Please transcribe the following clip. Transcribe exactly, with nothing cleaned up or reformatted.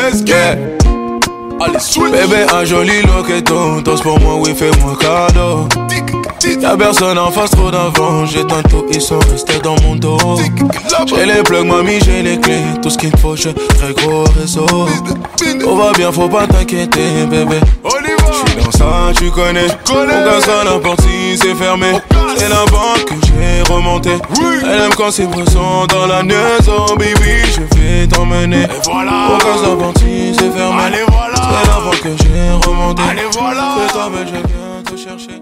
let's get. Allez, switch. Bébé, un joli loqueton, danse pour moi, oui, fais-moi cadeau. Y'a personne en face, trop d'avant. J'éteins tout, ils sont restés dans mon dos. J'ai les plugs, mamie, j'ai les clés. Tout ce qu'il te faut, j'ai très gros réseau. Tout va bien, faut pas t'inquiéter, bébé. J'suis dans ça, tu connais. On casse à n'importe si c'est fermé. C'est la banque que j'ai remonté. Elle aime quand c'est présent dans la maison, baby. Je vais t'emmener. On casse n'importe si c'est fermé. C'est la banque que j'ai remonté. Fais-toi belle, je viens te chercher.